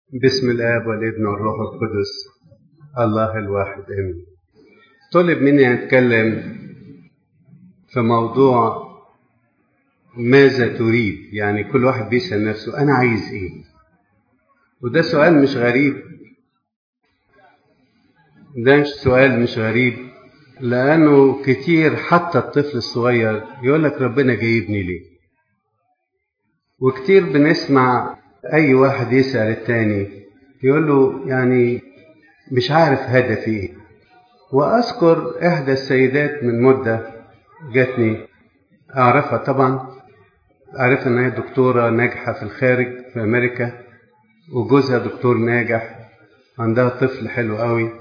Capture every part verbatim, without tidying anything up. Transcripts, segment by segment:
بسم الآب والابن والروح القدس الله الواحد آمين. طلب مني أن أتكلم في موضوع ماذا تريد، يعني كل واحد بيسأل نفسه أنا عايز إيه، وده سؤال مش غريب. ده مش سؤال مش غريب لأنه كتير حتى الطفل الصغير يقول لك ربنا جايبني ليه، وكتير بنسمع أي واحد يسأل التاني يقول له يعني مش عارف هدفي إيه. وأذكر إحدى السيدات من مدة جاتني، أعرفها طبعا، أعرف أنها دكتورة ناجحة في الخارج في أمريكا، وجوزها دكتور ناجح، عندها طفل حلو قوي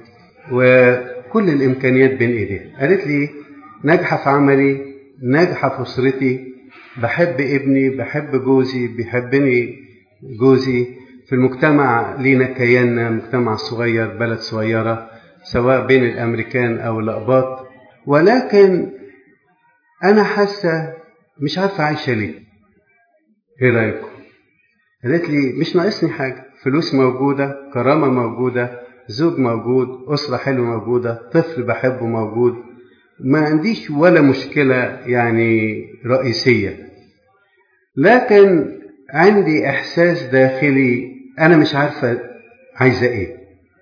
وكل الإمكانيات بين إيديها. قالت لي ناجحة في عملي، ناجحة في أسرتي، بحب ابني، بحب جوزي، بيحبني جوزي، في المجتمع لينا كياننا مجتمع صغير، بلد صغيرة سواء بين الأمريكان أو الأقباط، ولكن أنا حاسة مش عارفة عايشة ليه. إيه رأيكم؟ قالت لي مش ناقصني حاجة، فلوس موجودة، كرامة موجودة، زوج موجود، أسرة حلوة موجودة، طفل بحبه موجود، ما عنديش ولا مشكلة يعني رئيسية، لكن عندي إحساس داخلي أنا مش عارفة عايزة إيه.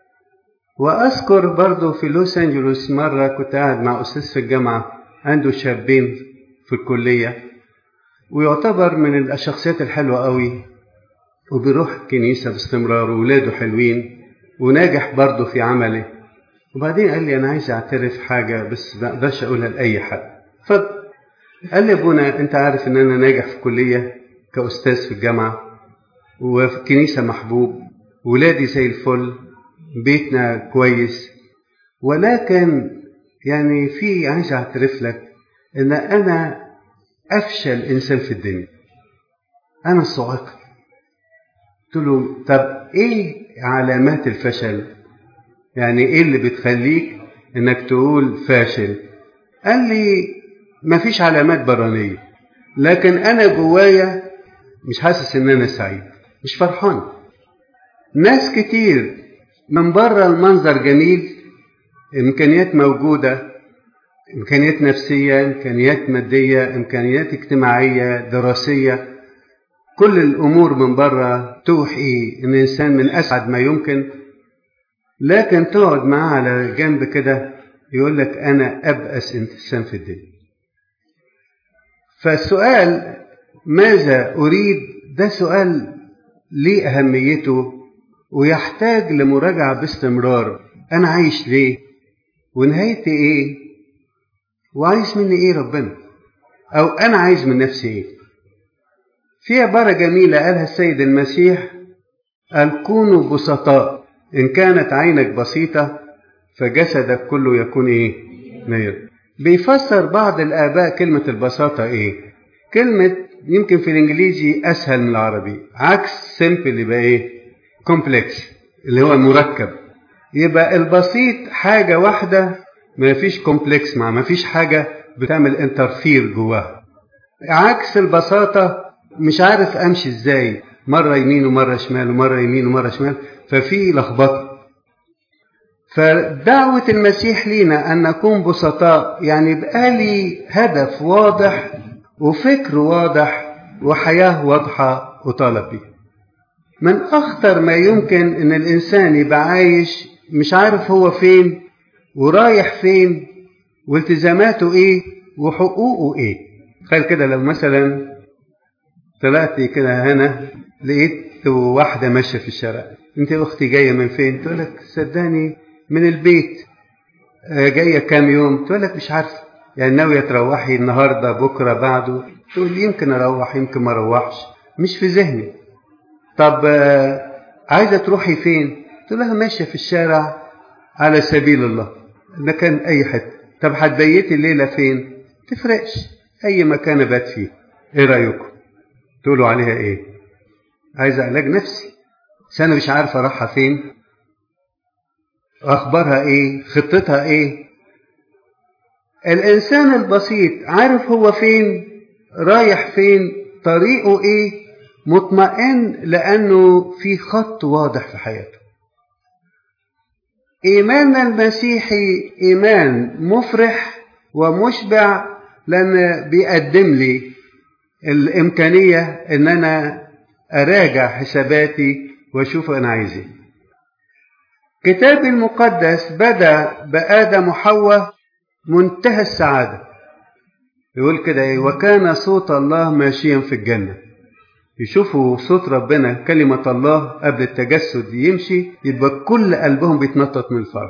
وأذكر برضو في لوس أنجلوس مرة كنت قاعد مع أستاذ في الجامعة عنده شابين في الكلية، ويعتبر من الشخصيات الحلوة قوي، وبيروح الكنيسة باستمرار، وولاده حلوين، وناجح برضو في عمله. وبعدين قال لي أنا عايز أعترف حاجة بس ما أقدرش أقولها لأي حد. اتفضل. قال لي أبونا أنت عارف إن أنا ناجح في كلية كأستاذ في الجامعة، وفي الكنيسة محبوب، ولادي زي الفل، بيتنا كويس، ولكن يعني في عايز أعترف لك إن أنا أفشل إنسان في الدنيا، أنا الصعاقة. قلت له طب إيه علامات الفشل؟ يعني إيه اللي بتخليك إنك تقول فاشل؟ قال لي مفيش علامات برانية، لكن أنا جوايا مش حاسس إن أنا سعيد، مش فرحان. ناس كتير من بره المنظر جميل، إمكانيات موجودة، إمكانيات نفسية، إمكانيات مادية، إمكانيات اجتماعية، دراسية، كل الأمور من بره توحي إن الإنسان من أسعد ما يمكن، لكن تقعد معاه على جنب كده يقول لك أنا أبأس إنسان في الدنيا. فالسؤال ماذا أريد ده سؤال ليه أهميته، ويحتاج لمراجعة باستمرار. أنا عايش ليه؟ ونهايتي إيه؟ وعايز مني إيه ربنا؟ أو أنا عايز من نفسي إيه؟ في عبارة جميلة قالها السيد المسيح، قال كونوا بسطاء، إن كانت عينك بسيطة فجسدك كله يكون إيه؟ نير. بيفسر بعض الآباء كلمة البساطة إيه؟ كلمة يمكن في الإنجليزي أسهل من العربي، عكس سيمبل يبقى إيه؟ كومبلكس اللي هو المركب. يبقى البسيط حاجة واحدة ما فيش كومبلكس معها، ما فيش حاجة بتعمل انترفير جواها. عكس البساطة مش عارف أمشي إزاي، مرة يمين ومرة شمال ومرة يمين ومرة شمال، ففي لخبطة. فدعوة المسيح لينا أن نكون بسطاء، يعني يبقى لي هدف واضح وفكر واضح وحياة واضحة وطالب بيه. من أخطر ما يمكن أن الإنسان يبقى عايش مش عارف هو فين ورايح فين والتزاماته إيه وحقوقه إيه. تخيل كده لو مثلا طلعت كده هنا لقيت واحدة ماشية في الشارع، أنت أختي جاية من فين؟ تقول لك صدقني من البيت. جاية كام يوم؟ تقول لك مش عارفة، يعني ناوية تروحي النهاردة بكرة بعده؟ تقول يمكن أروح يمكن ما أروحش، مش في ذهني. طب عايزة تروحي فين؟ تقول لها ماشية في الشارع على سبيل الله، ده كان أي حتة. طب هتبيتي الليلة فين؟ تفرقش، أي مكان بات فيه. إيه رأيكم؟ تقولوا عليها إيه؟ عايزة علاج نفسي، بس أنا مش عارفة راحة فين، أخبارها إيه، خطتها إيه. الإنسان البسيط عارف هو فين، رايح فين، طريقه إيه، مطمئن لأنه في خط واضح في حياته. إيماننا المسيحي إيمان مفرح ومشبع، لأن بيقدم لي الإمكانية أن أنا أراجع حساباتي وأشوف أنا عايز إيه. كتاب المقدس بدأ بآدم وحواء منتهى السعادة، يقول كده: وكان صوت الله ماشيا في الجنة. يشوفوا صوت ربنا كلمة الله قبل التجسد يمشي، يبقى كل قلبهم بيتنطط من الفرح.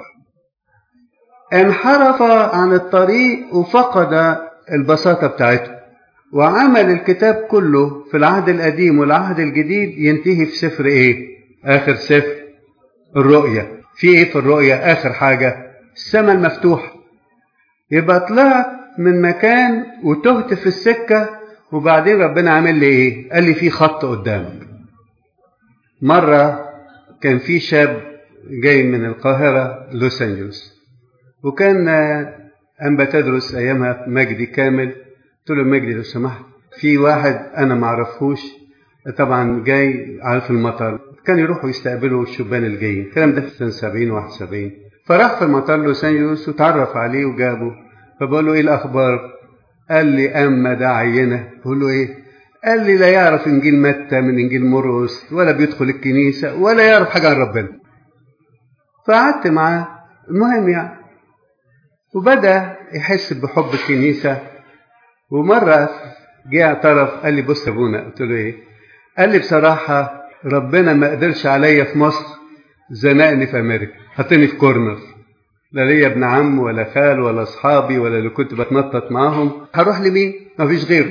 انحرف عن الطريق وفقد البساطة بتاعته، وعمل الكتاب كله في العهد القديم والعهد الجديد ينتهي في سفر ايه؟ آخر سفر الرؤيا. في ايه في الرؤيا؟ آخر حاجة السماء المفتوحة. يبقى طلعت من مكان وتهت في السكة، وبعدين ربنا عمل لي ايه؟ قال لي في خط قدامك. مرة كان في شاب جاي من القاهرة لوس أنجلوس، وكان أنبا تدرس أيامها مجدي كامل. قلت له: مجدي لو سمحت، في واحد أنا معرفهوش طبعا جاي عارف المطار، كان يروحوا يستقبلوا الشبان الجايين. الكلام ده في سنة سبعين واحد وسبعين. فراح في المطار لوس أنجلوس وتعرف عليه وجابه. فبقول له: إيه الأخبار؟ قال لي: أما ده عينة. بقول له: إيه؟ قال لي: لا يعرف إنجيل متى من إنجيل مرقس، ولا بيدخل الكنيسة، ولا يعرف حاجة عن ربنا. فقعدت معاه، المهم يعني، وبدأ يحس بحب الكنيسة. ومرة جاء اعترف، قال لي: بص يا ابونا. قلت له: إيه؟ قال لي: بصراحة ربنا ما قدرش عليا في مصر، زنقني في أمريكا، حطني في كورنر، لا ليا ابن عم ولا خال ولا أصحابي ولا اللي كنت بتنطط معاهم، هروح لمين؟ ما فيش غيره.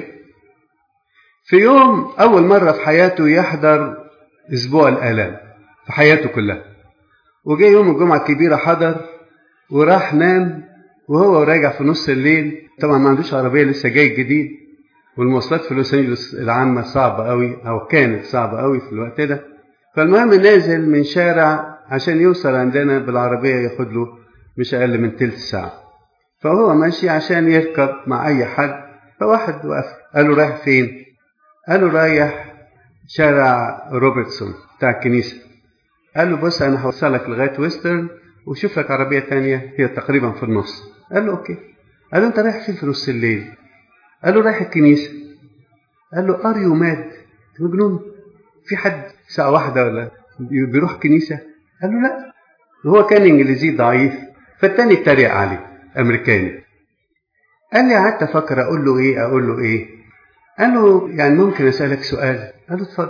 في يوم أول مرة في حياته يحضر أسبوع الآلام في حياته كلها، وجاء يوم الجمعة الكبيرة حضر وراح نام، وهو راجع في نص الليل. طبعا ما عندوش عربية، لسه جاي جديد، والمواصلات في لوس أنجلوس العامة صعبة قوي، أو كانت صعبة قوي في الوقت ده. فالمهم نازل من شارع عشان يوصل عندنا بالعربية، ياخد له مش أقل من تلت ساعة. فهو ماشي عشان يركب مع أي حد، فواحد وقف قال له: رايح فين؟ قال له: رايح شارع روبرتسون بتاع الكنيسة. قال له: بص أنا هوصلك لغاية ويسترن وشوف لك عربية تانية هي تقريبا في النص. قال له: أوكي. قال له: أنت رايح فين في نص الليل؟ قال له: رايح الكنيسة. قال له: أر يو ماد؟ مجنون؟ في حد ساعة واحدة ولا بيروح كنيسة؟ قال له: لا. وهو كان إنجليزي ضعيف، فالتاني اتريق عليه، أمريكاني. قال لي: قعدت أفكر أقول له إيه أقول له إيه قال له: يعني ممكن أسألك سؤال؟ قال له: اتفضل.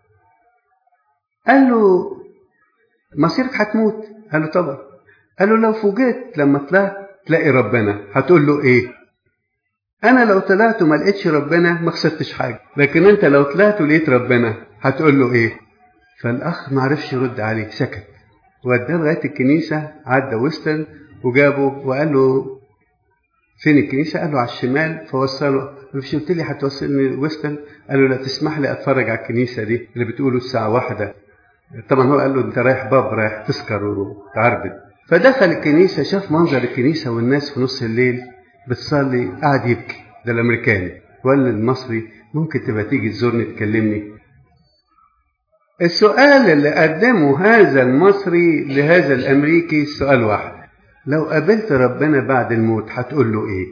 قال له: مصيرك هتموت؟ قال له: طبعا. قال له: لو فوجئت لما طلعت تلاقي ربنا هتقول له إيه؟ أنا لو طلعت وما لقيتش ربنا ما خسرتش حاجة، لكن أنت لو طلعت ولقيت ربنا هتقول له إيه؟ فالأخ ما عرفش يرد عليه، سكت. وداه لغاية الكنيسة، عدى ويسترن وجابه وقال له: فين الكنيسة؟ قال له: على الشمال. فوصله. مش قلت لي هتوصلني ويسترن؟ قال له: لا، تسمح لي أتفرج على الكنيسة دي اللي بتقوله الساعة واحدة. طبعا هو قال له: أنت رايح باب، رايح تسكر وتعربد. فدخل الكنيسة، شاف منظر الكنيسة والناس في نص الليل بتصلي، قاعد يبكي. ده الأمريكاني. وقال للمصري: ممكن تبقى تيجي تزورني تكلمني؟ السؤال اللي قدمه هذا المصري لهذا الأمريكي سؤال واحد: لو قابلت ربنا بعد الموت هتقول له إيه؟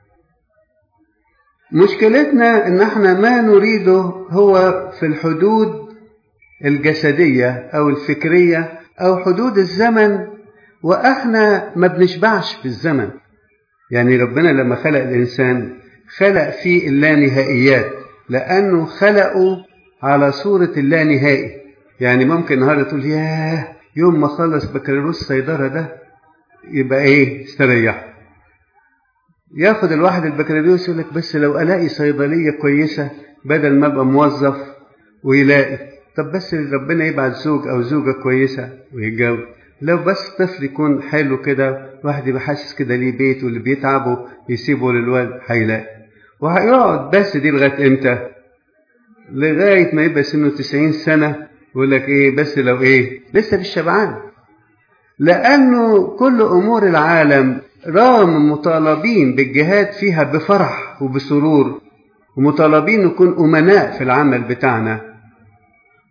مشكلتنا إن احنا ما نريده هو في الحدود الجسدية أو الفكرية أو حدود الزمن، وإحنا ما بنشبعش في الزمن. يعني ربنا لما خلق الإنسان خلق فيه اللانهائيات، لأنه خلقه على صورة اللانهائي. يعني ممكن النهارده تقول: ياه، يوم ما خلص بكالوريوس صيدلة ده يبقى إيه؟ استريح. ياخد الواحد البكالوريوس يقول لك: بس لو ألاقي صيدلية كويسة بدل ما أبقى موظف، ويلاقي. طب بس ربنا يبعت زوج أو زوجة كويسة ويتجوز. لو بس طفل يكون حلو كده، واحد يبقى حاسس كده ليه بيت، واللي بيتعبوا يسيبه للوالد، هيلاقي. وهيقعد بس دي لغاية إمتى؟ لغاية ما يبقى سنه تسعين سنة، يقول لك إيه؟ بس لو إيه؟ لسه مش شبعان. لأنه كل أمور العالم رغم مطالبين بالجهاد فيها بفرح وبسرور، ومطالبين نكون أمناء في العمل بتاعنا،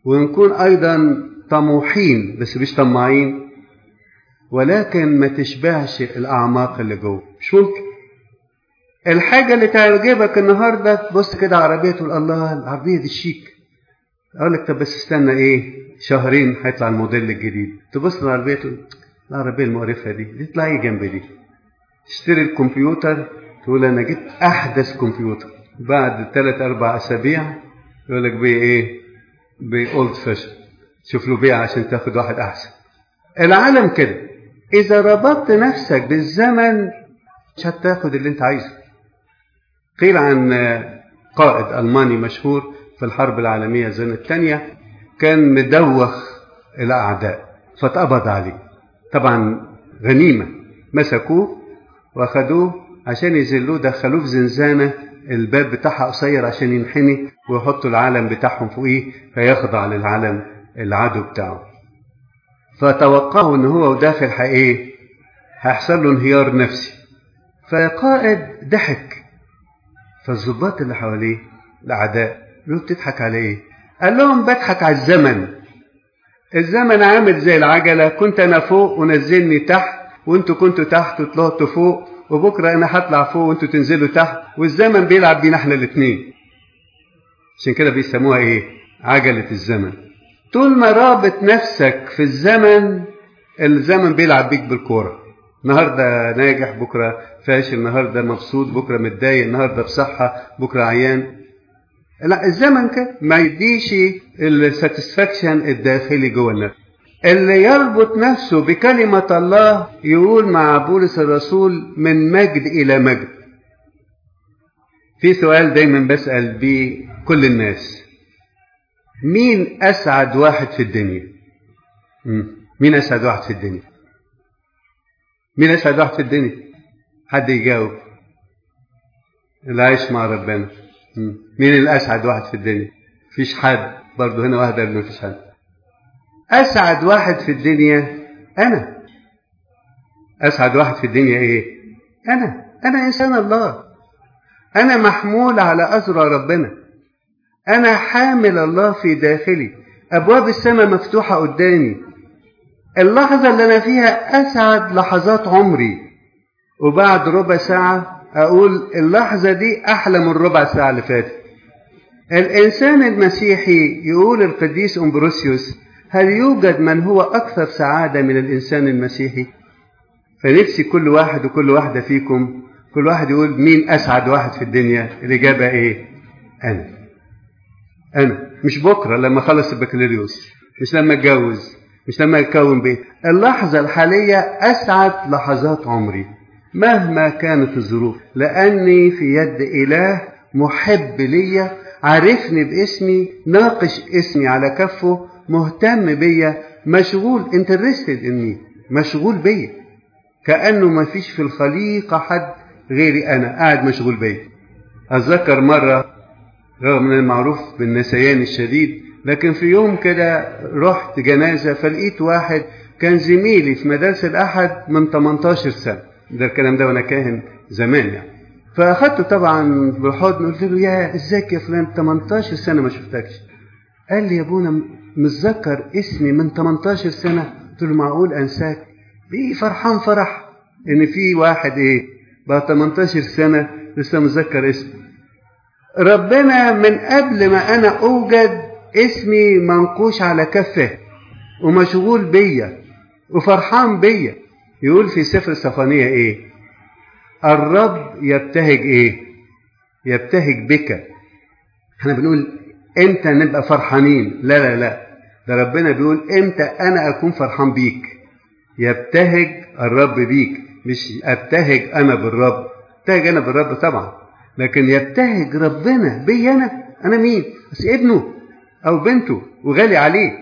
ونكون أيضا طموحين بس مش طماعين، ولكن ما تشبعش الأعماق اللي جوه. مش ممكن الحاجة اللي تعجبك النهاردة تبص كده عربية تقول الله العربية دي شيك، أقول لك طب بس استنى إيه شهرين هيطلع الموديل الجديد، تبص للعربية تقول العربية المقرفة دي دي تطلع إيه جنب دي. تشتري الكمبيوتر تقول أنا جبت أحدث كمبيوتر، بعد ثلاث أربع أسابيع يقول لك بيه إيه بأولد فاشن، شوف له بيع عشان تاخد واحد أحسن. العالم كده، إذا ربطت نفسك بالزمن مش هتاخد اللي أنت عايزه. قيل عن قائد ألماني مشهور في الحرب العالمية الثانية كان مدوخ الأعداء فاتقبض عليه، طبعا غنيمة، مسكوه واخدوه عشان يذلوه، دخلوه في زنزانة الباب بتاعها قصير عشان ينحني ويحطوا العلم بتاعهم فوقيه فيخضع للعلم العدو بتاعه. فتوقعوا ان هو وداخل حقيقي هيحصل له انهيار نفسي، فقائد ضحك. فالضباط اللي حواليه الاعداء بيقولوا بتضحك على ايه؟ قال لهم بضحك على الزمن. الزمن عامل زي العجله، كنت انا فوق ونزلني تحت وانتوا كنتوا تحت وطلعتوا فوق، وبكره انا هطلع فوق وانتوا تنزلوا تحت، والزمن بيلعب بينا احنا الاثنين. عشان كده بيسموها ايه؟ عجله الزمن. طول ما رابط نفسك في الزمن، الزمن بيلعب بيك بالكوره، النهارده ناجح بكره فاشل، النهارده مبسوط بكره متضايق، النهارده بصحه بكره عيان. لا، الزمن كده ما يديش الساتسفاكشن الداخلي جوه النفس. اللي يربط نفسه بكلمة الله يقول مع بولس الرسول من مجد إلى مجد. في سؤال دايما بسأل بيه كل الناس، مين أسعد واحد في الدنيا؟ مين أسعد واحد في الدنيا؟ مين أسعد واحد في الدنيا؟ حد يجاوب. اللي عايش مع ربنا. مين الأسعد واحد في الدنيا؟ فيش حد، برضو هنا واحدة ما فيش حد. أسعد واحد في الدنيا أنا. أسعد واحد في الدنيا إيه؟ أنا أنا إنسان الله، أنا محمول على أزرع ربنا، أنا حامل الله في داخلي، أبواب السماء مفتوحة قدامي. اللحظة اللي أنا فيها أسعد لحظات عمري، وبعد ربع ساعة أقول اللحظة دي أحلى من ربع ساعة اللي فاتت. الإنسان المسيحي يقول القديس أمبروسيوس هل يوجد من هو أكثر سعادة من الإنسان المسيحي؟ فنفسي كل واحد وكل واحدة فيكم كل واحد يقول مين أسعد واحد في الدنيا؟ الإجابة إيه؟ أنا. أنا مش بكرة لما أخلص البكالوريوس، مش لما أتجوز، مش لما أكون بيت. اللحظة الحالية أسعد لحظات عمري مهما كانت الظروف، لأني في يد إله محب ليا، عارفني باسمي، ناقش اسمي على كفه، مهتم بيا، مشغول interested in me، مشغول بيا، كأنه ما فيش في الخليقة حد غيري أنا قاعد مشغول بيا. أتذكر مرة رغم من المعروف بالنسيان الشديد، لكن في يوم كده رحت جنازة فلقيت واحد كان زميلي في مدارس الأحد من ثمانية عشر سنة، ده الكلام ده وأنا كاهن زمان يعني. فأخدته طبعا بالحضن قلت له يا ازيك يا فلان، ثمانية عشر سنة ما شفتكش. قال لي يا ابونا متذكر اسمي من ثمانية عشر سنة. قلت له معقول أنساك؟ بيه فرحان فرح إن في واحد إيه بقى ثمانية عشر سنة لسه متذكر اسمي. ربنا من قبل ما أنا أوجد اسمي منقوش على كفه ومشغول بيا وفرحان بيا. يقول في سفر صفانية إيه؟ الرب يبتهج إيه؟ يبتهج بك. احنا بنقول امتى نبقى فرحانين؟ لا لا لا، ده ربنا بيقول امتى انا اكون فرحان بيك. يبتهج الرب بيك، مش ابتهج انا بالرب. ابتهج انا بالرب طبعا، لكن يبتهج ربنا بي انا. انا مين؟ بس ابنه او بنته وغالي عليه.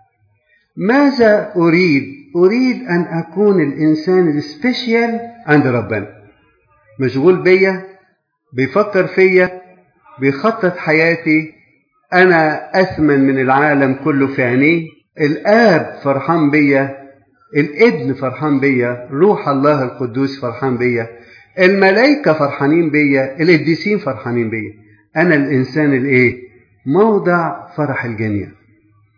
ماذا اريد؟ اريد ان اكون الانسان السبيشيال عند ربنا، مشغول بيا، بيفكر فيا، بيخطط حياتي. أنا أثمن من العالم كله في عينيه. الآب فرحان بيا، الابن فرحان بيا، روح الله القدوس فرحان بيا، الملائكة فرحانين بيا، القديسين فرحانين بيا. أنا الإنسان الإيه؟ موضع فرح الجميع.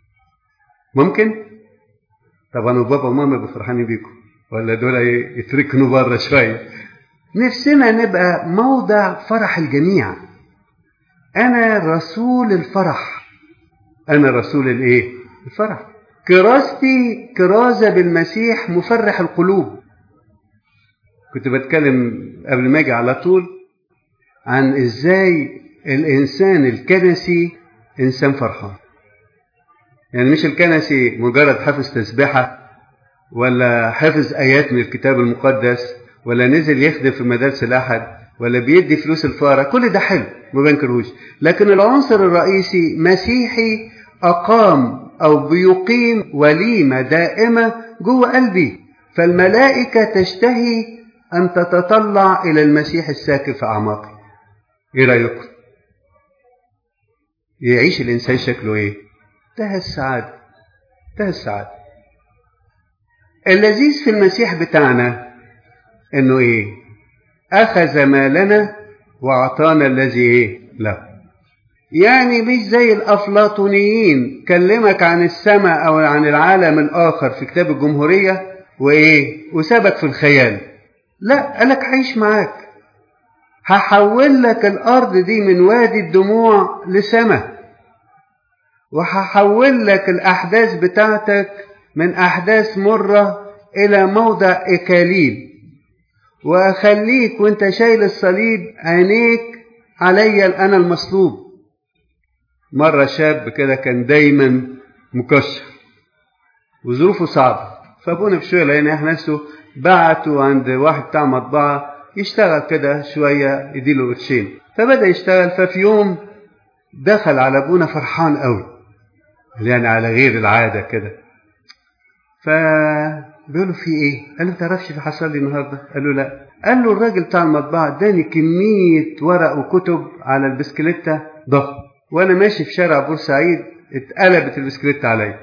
ممكن؟ طبعا وبابا وماما يبقوا فرحانين بيكم ولا دول يتركنوا بره شويه؟ نفسنا نبقى موضع فرح الجميع. انا رسول الفرح، انا رسول الايه؟ الفرح. كراستي كرازه بالمسيح مفرح القلوب. كنت بتكلم قبل ما اجي على طول عن ازاي الانسان الكنسي انسان فرحان. يعني مش الكنسي مجرد حافظ تسبيحه ولا حافظ ايات من الكتاب المقدس ولا نزل يخدم في مدارس الاحد ولا بيدي فلوس الفقراء، كل ده حلو ما بنكرهوش، لكن العنصر الرئيسي مسيحي اقام او بيقيم وليمه دائمه جوه قلبي، فالملائكه تشتهي ان تتطلع الى المسيح الساكن في اعماقي. ايه رايكم؟ يعيش الانسان شكله ايه؟ ده السعاده، ده السعاده. اللذيذ في المسيح بتاعنا انه ايه؟ اخذ مالنا واعطانا الذي ايه؟ له. يعني مش زي الافلاطونيين كلمك عن السماء او عن العالم الاخر في كتاب الجمهوريه وايه وسابك في الخيال. لا، قالك هعيش معاك، هحول لك الارض دي من وادي الدموع لسماء، وهحول لك الاحداث بتاعتك من احداث مره الى موضع اكاليل، واخليك وانت شايل الصليب عينيك عليا انا المصلوب. مره شاب كده كان دايما مكشر وظروفه صعبه، فابونا بشويه لقينا نفسه بعته عند واحد بتاع مطبعه يشتغل كده شويه يديله قرشين، فبدا يشتغل. ففي يوم دخل على ابونا فرحان قوي، يعني على غير العاده كده، فبيقول له في ايه؟ قال له تعرفش اللي حصل لي النهارده؟ قال له لا. قال له الراجل بتاع المطبعه اداني كميه ورق وكتب على البسكليته ضخم، وانا ماشي في شارع بورسعيد اتقلبت البسكليته عليا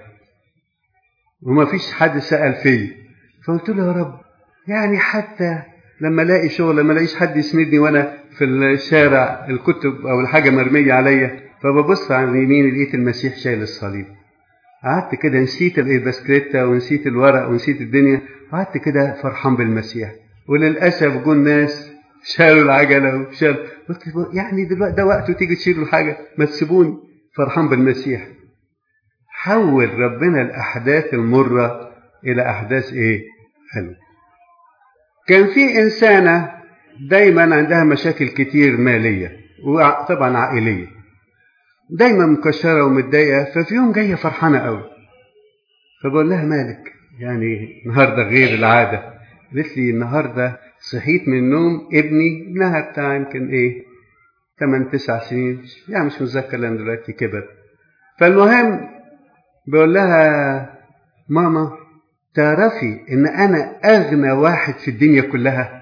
وما فيش حد سأل فيا. فقلت له يا رب، يعني حتى لما الاقي شغل ما الاقيش حد يسندني وانا في الشارع الكتب او الحاجه مرميه عليا، فببص على اليمين لقيت المسيح شايل الصليب. قعدت كده نسيت البسكليته ونسيت الورق ونسيت الدنيا، قعدت كده فرحان بالمسيح. وللاسف جم ناس شالوا العجله وشالوا، قلت يعني دلوقتي ده وقته تيجي تشيلوا حاجه؟ ما تسيبوني فرحان بالمسيح. حول ربنا الاحداث المره الى احداث ايه؟ حلوه. كان في انسانه دايما عندها مشاكل كتير ماليه وطبعا عائليه، دايما مكشره ومتضايقه. ففي يوم جايه فرحانه قوي، فبقول لها مالك؟ يعني النهارده غير العاده. قالت لي النهارده صحيت من النوم، ابني ابنها بتاع يمكن ايه ثمانية تسعة سنين، يعني مش متذكر لان دلوقتي كبر. فالمهم بقول لها ماما تعرفي ان انا اغنى واحد في الدنيا كلها؟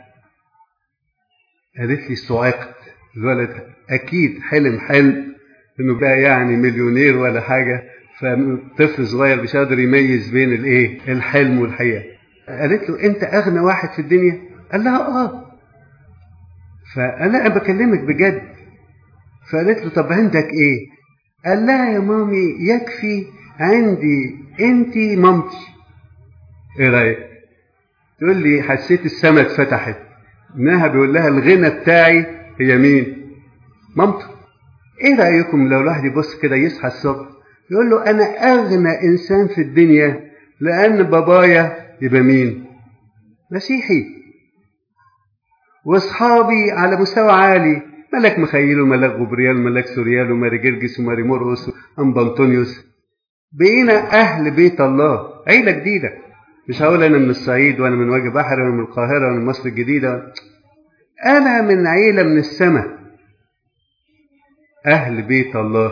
قالت لي صعقت. الولد اكيد حلم حلم انه بقى يعني مليونير ولا حاجه، فطفل صغير مش قادر يميز بين الايه الحلم والحقيقه. قالت له انت اغنى واحد في الدنيا؟ قال لها اه. فقال لها انا بكلمك بجد. فقالت له طب عندك ايه؟ قال لها يا مامي يكفي عندي انتي مامتي. ايه رايك؟ تقول لي حسيت السماء اتفتحت انها بيقول لها الغنى بتاعي هي مين؟ مامته. ايه رايكم لو الواحد يبص كده يصحى الصبح يقول له انا اغنى انسان في الدنيا لان بابايا يبقى مين؟ مسيحي. واصحابي على مستوى عالي، ملاك مخيل وملاك غبريال وملاك سوريال وماري جرجس وماري مرقس وأنبا أنطونيوس. بقينا أهل بيت الله، عيلة جديدة. مش هقول أنا من الصعيد وأنا من وجه بحر وأنا من القاهرة وأنا من مصر الجديدة، أنا من عيلة من السماء، أهل بيت الله.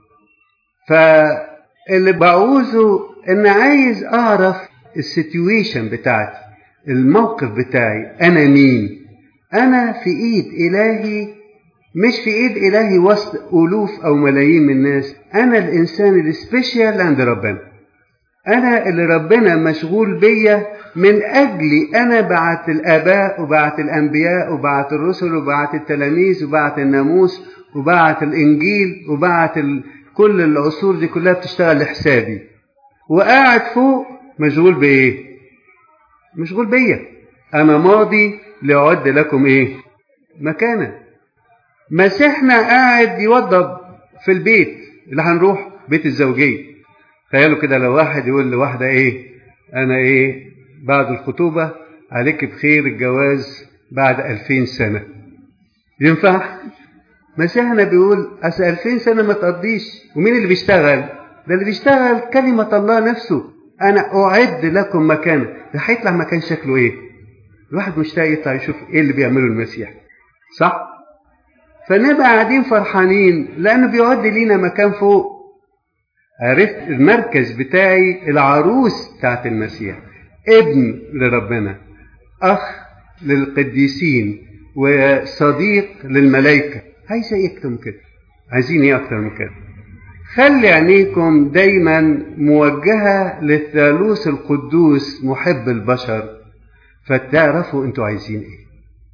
فاللي بعوزه إن عايز أعرف السيتويشن بتاعتي، الموقف بتاعي، أنا مين؟ أنا في إيد إلهي، مش في إيد إلهي وسط ألوف أو ملايين من الناس. أنا الإنسان السبيشال عند ربنا، أنا اللي ربنا مشغول بيا من أجلي. أنا بعت الآباء وبعت الأنبياء وبعت الرسل وبعت التلاميذ وبعت الناموس وبعت الإنجيل وبعت ال... كل العصور دي كلها بتشتغل لحسابي. وقاعد فوق مشغول بايه؟ مشغول بيا. انا ماضي لأعد لكم ايه؟ مكانا. مسيحنا قاعد يوضب في البيت اللي هنروح بيت الزوجية. تخيلوا كده لو واحد يقول لواحدة ايه؟ انا ايه بعد الخطوبة عليك بخير الجواز بعد ألفين سنة. ينفع؟ مسيحنا بيقول أصل ألفين سنة ما تقضيش. ومين اللي بيشتغل؟ ده اللي بيشتغل كلمة الله نفسه. أنا أعد لكم مكان. ده هيطلع مكان شكله إيه؟ الواحد مشتاق يطلع يشوف إيه اللي بيعمله المسيح. صح؟ فنبقى قاعدين فرحانين لأنه بيعد لينا مكان فوق. عرفت المركز بتاعي العروس بتاعت المسيح، ابن لربنا، أخ للقديسين، وصديق للملائكة. عايز ايه اكتر من كده؟ عايزين ايه اكتر من كده؟ خلي عينيكم دايما موجهة للثالوث القدوس محب البشر، فتعرفوا انتوا عايزين ايه.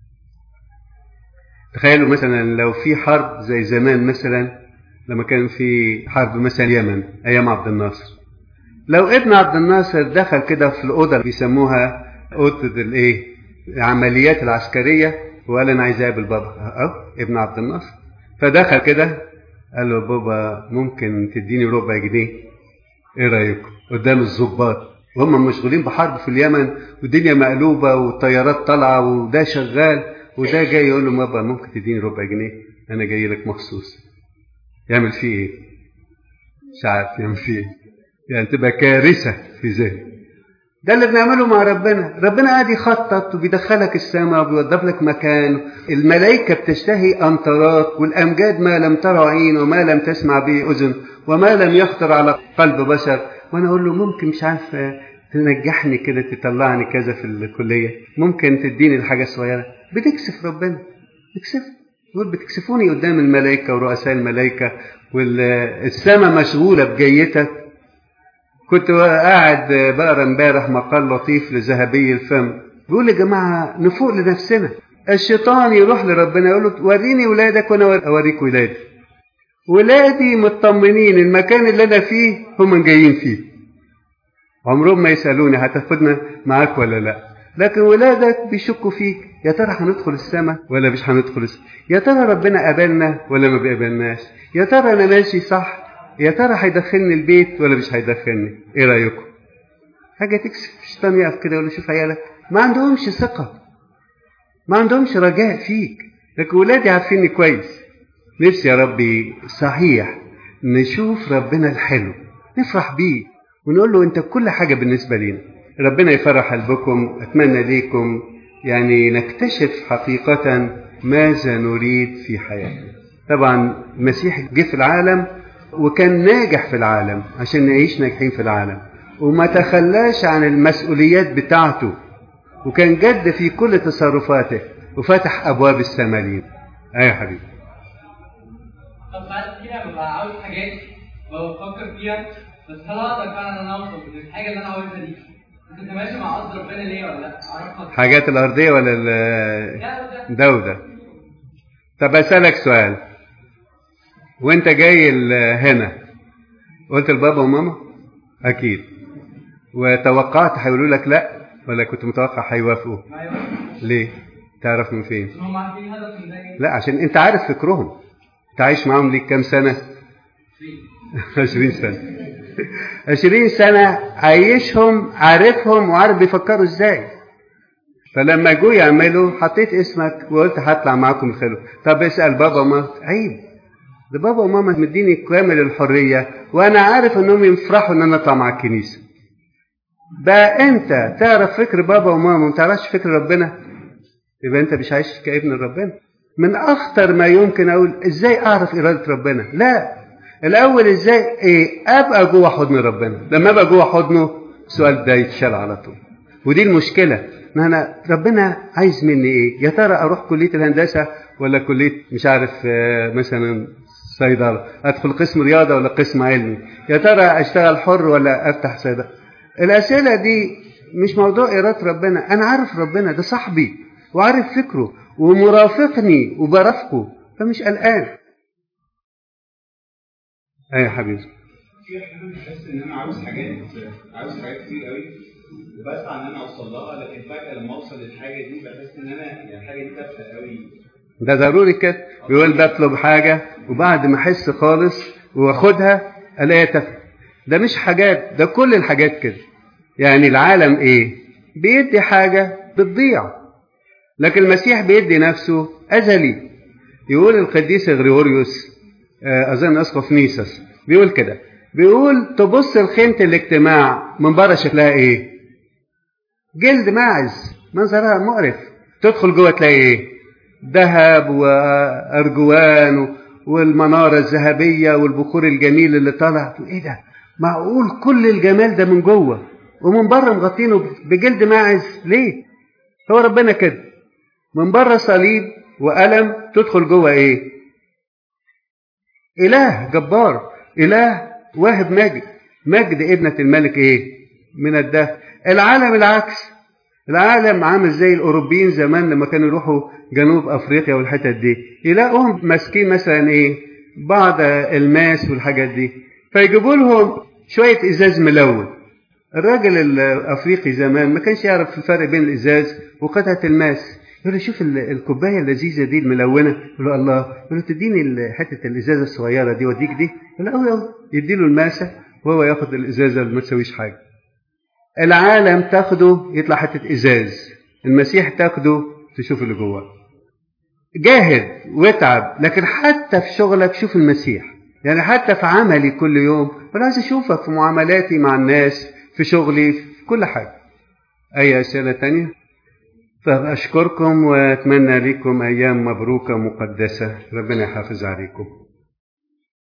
تخيلوا مثلا لو في حرب زي زمان، مثلا لما كان في حرب مثلا اليمن ايام عبد الناصر، لو ابن عبد الناصر دخل كده في الأوضة اللي بيسموها أوضة الايه العمليات العسكرية وقال انا عايز اقابل بابا، اه ابن عبد الناصر، فدخل كده قال له بابا ممكن تديني ربع جنيه؟ ايه رايكم؟ قدام الضباط وهم مشغولين بحرب في اليمن والدنيا مقلوبه والطيارات طالعه وده شغال وده جاي يقول له بابا ممكن تديني ربع جنيه؟ انا جاي لك مخصوص. يعمل فيه ايه؟ مش عارف يعمل فيه ايه. يعني تبقى كارثه في ذهنه. ده اللي بنعمله مع ربنا. ربنا قاعد يخطط وبيدخلك السماء وبيوضب لك مكان. الملائكة بتشتهي أمطارات والأمجاد ما لم ترى عين وما لم تسمع به أذن وما لم يخطر على قلب بشر. وأنا أقول له ممكن مش عارف تنجحني كده، تطلعني كذا في الكلية، ممكن تديني الحاجة الصغيرة. بتكسف ربنا، بتكسف. يقول بتكسفوني قدام الملائكة ورؤساء الملائكة والسماء مشغولة بجيتك. كنت قاعد بقرا امبارح مقال لطيف لذهبي الفم بيقول يا جماعه نفوق لنفسنا. الشيطان يروح لربنا يقول له وريني ولادك وانا اوريك ولادي. ولادي مطمنين المكان اللي انا فيه هم جايين فيه، عمرهم ما يسالوني هتاخدنا معاك ولا لا. لكن ولادك بيشكوا فيك، يا ترى هندخل السماء ولا مش هندخل السماء؟ يا ترى ربنا قابلنا ولا ما بيقابلناش؟ يا ترى انا ماشي صح؟ يا ترى هيدخلني البيت ولا مش هيدخلني؟ ايه رايكم؟ حاجه تكسف. الشيطان يقف كده يقول له شوف عيالك ما عندهمش ثقه، ما عندهمش رجاء فيك. لكن ولادي عارفيني كويس. نفسي يا ربي صحيح نشوف ربنا الحلو نفرح بيه ونقول له انت كل حاجه بالنسبه لينا. ربنا يفرح قلبكم. اتمنى ليكم يعني نكتشف حقيقه ماذا نريد في حياتنا. طبعا المسيح جه في العالم وكان ناجح في العالم عشان نعيش ناجحين في العالم، وما تخلاش عن المسؤوليات بتاعته، وكان جد في كل تصرفاته وفتح أبواب السماء لينا. أيوة حبيبي. طب بعد كده ببقى عاوز حاجات بفكر فيها، بس هل اقدر فعلا انا اوصل للحاجه اللي انا عاوزها دي؟ انت ماشي مع قصد ربنا ليه ولا لا؟ اعرفها. حاجات الأرضية ولا ال ده وده؟ طب أسألك سؤال. وانت جاي هنا قلت لبابا وماما؟ اكيد. وتوقعت هيقولوا لك لا ولا كنت متوقع هيوافقوا؟ ليه؟ تعرف من فين؟ هم عارفين هدف من ده. لا عشان انت عارف فكرهم. انت عايش معاهم ليك كام سنه؟ عشرين سنه. عشرين سنه عايشهم، عارفهم وعارف بيفكروا ازاي. فلما جو يعملوا حطيت اسمك وقلت هطلع معاكم الخلوه. طب اسال بابا وماما. عيب. ده بابا وماما مديني كامل الحرية وانا عارف انهم يفرحوا ان انا اطلع مع الكنيسة. بقى انت تعرف فكر بابا وماما وما تعرفش فكر ربنا، يبقى انت مش عايش كابن ربنا. من اخطر ما يمكن اقول ازاي اعرف ارادة ربنا. لا، الاول ازاي ايه ابقى جوه حضن ربنا. لما ابقى جوه حضنه السؤال ده يتشال على طول. ودي المشكلة ان انا ربنا عايز مني ايه؟ يا ترى اروح كلية الهندسة ولا كلية مش عارف مثلا صيدلة، ادخل قسم رياضة ولا قسم علمي، يا ترى اشتغل حر ولا افتح صيدلة. الاسئلة دي مش موضوع ارادة ربنا. انا عارف ربنا ده صاحبي وعارف فكره ومرافقني وبرافقه، فمش قلقان. ايه يا حبيبي؟ في احيانا بحس ان انا عاوز حاجات عاوز حاجات كتير قوي وبسعى ان انا اوصل لها، لكن فجاه لما اوصل للحاجه دي بحس ان انا يعني الحاجه دي تافهه قوي. ده ضروري كده، بيقول بطلب حاجه وبعد ما احس خالص واخدها الاقيها تافهه. ده مش حاجات، ده كل الحاجات كده. يعني العالم ايه؟ بيدي حاجه بتضيع، لكن المسيح بيدي نفسه ازلي. يقول القديس غريغوريوس اظن اسقف نيسس بيقول كده، بيقول تبص لخيمه الاجتماع من بره شكلها ايه؟ جلد ماعز، منظرها مقرف. تدخل جوه تلاقي ايه؟ ذهب وارجوان والمناره الذهبيه والبخور الجميل اللي طالع. ايه ده؟ معقول كل الجمال ده من جوه ومن بره مغطينه بجلد ماعز؟ ليه؟ هو ربنا كده، من بره صليب وألم، تدخل جوه ايه؟ إله جبار، إله واهب مجد، مجد ابنة الملك ايه؟ من الدهر. العالم العكس، العالم عامل زي الأوروبيين زمان لما كانوا يروحوا جنوب أفريقيا والحتت دي، يلاقوهم ماسكين مثلا ايه؟ بعض الماس والحاجات دي، فيجيبوا لهم شوية إزاز ملون. الراجل الأفريقي زمان ما كانش يعرف الفرق بين الإزاز وقطعة الماس. يقول له شوف الكوبايه اللذيذه دي الملونه، يقول له الله، يقول له تديني حته الازازه الصغيره دي واديك دي، يقول له أوي يدي له الماسه وهو ياخد الازازه اللي ما تسويش حاجه. العالم تاخده يطلع حته ازاز، المسيح تاخده تشوف اللي جواه. جاهد واتعب، لكن حتى في شغلك شوف المسيح. يعني حتى في عملي كل يوم انا عايز اشوفك، في معاملاتي مع الناس، في شغلي، في كل حاجه. اي اسئله تانية؟ فأشكركم وأتمنى لكم أيام مبروكة مقدسة، ربنا يحافظ عليكم.